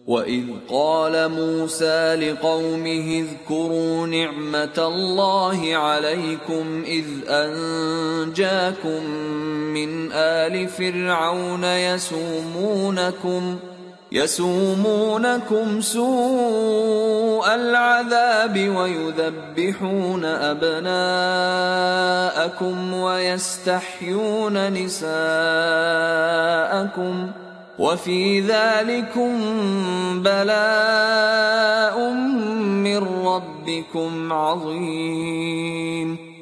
وإذ قال موسى لقومه اذكروا نعمة الله عليكم إذ أنجاكم من آل فرعون يسومونكم سوء العذاب ويذبحون أبناءكم ويستحيون نساءكم وفي ذلكم بلاء من ربكم عظيم.